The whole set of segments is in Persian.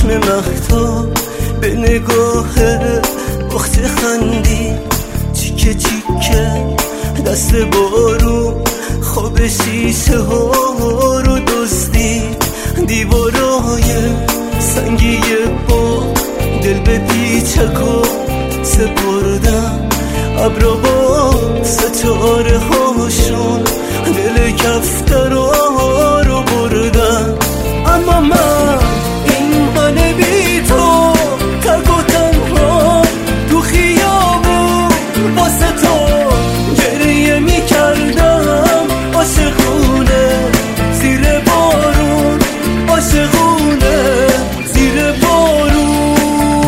چشم مهتاب به نگاه وقت خندی چیکه چیکه دست بارون خواب شیشه ها رو دزدید دیوارای سنگی با دل به پیچکا سپردم ابرا با ستاره هاشون دل کفترها رو بردم اما من این همه بی تو تک و تنها تو خیابون واسه تو گریه می کردم عاشقونه زیر بارون عاشقونه زیر بارون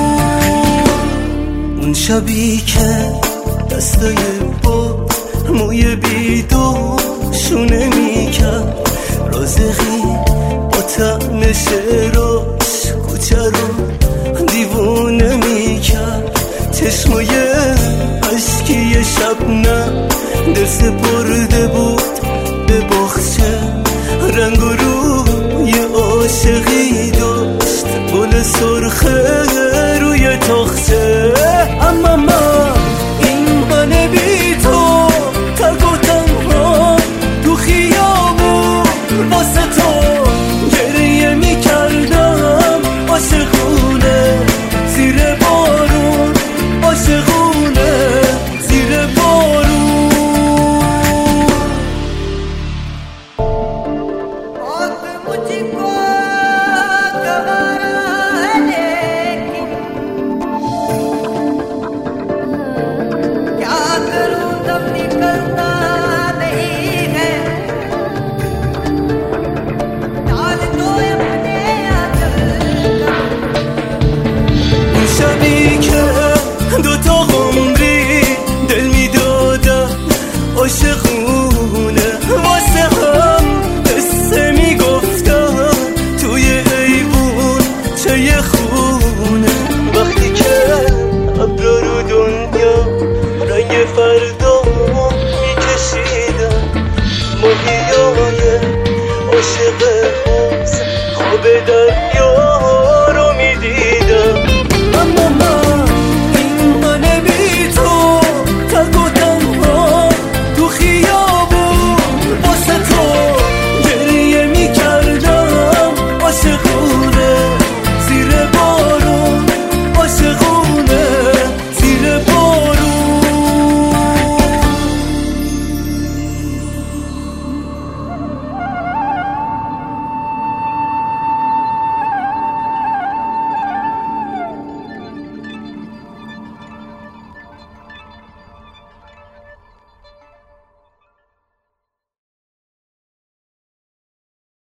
اون شبی که دستای با موی بیدوشونه میکرد رازقی با طعم شعراش کوچه رو دیوونه میکرد چشمای عشقی شبنم دل سپرده بود به باغچه رنگ و روی عاشقی داشت گل سرخ روی تاخچه اما من این منه بی تو تک و تنها تو خیابون واسه تو گریه می کردم عاشقونه زیر بارون عاشقونه زیر بارون عاشقونه واسه هم قصه میگفتم توی ایوون چه خونه وقتی که ابرا رو دنیا رنگ فردا میکشیدم ماهیای عاشق حوض خواب دریا